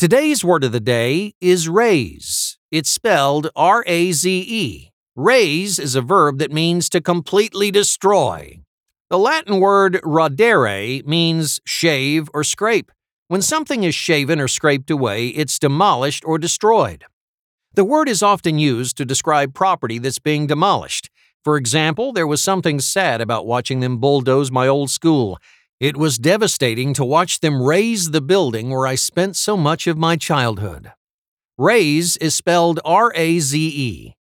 Today's word of the day is raze. It's spelled R-A-Z-E. Raze is a verb that means to completely destroy. The Latin word radere means shave or scrape. When something is shaven or scraped away, it's demolished or destroyed. The word is often used to describe property that's being demolished. For example, there was something sad about watching them bulldoze my old school. It was devastating to watch them raze the building where I spent so much of my childhood. Raze is spelled R-A-Z-E.